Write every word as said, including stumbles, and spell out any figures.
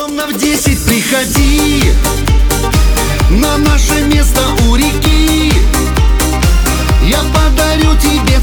Ровно в десять приходи на наше место у реки. Я подарю тебе